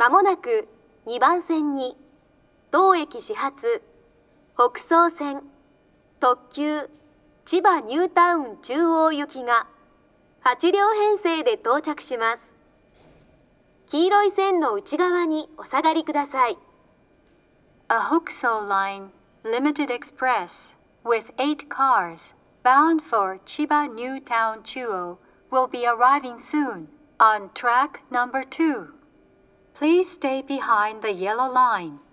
まもなく2番線に当駅始発北総線特急千葉ニュータウン中央行きが8両編成で到着します。黄色い線の内側にお下がりください。 A Hokusou Line Limited Express with 8 cars bound for Chiba New Town Chuo will be arriving soon on track number 2. Please stay behind the yellow line.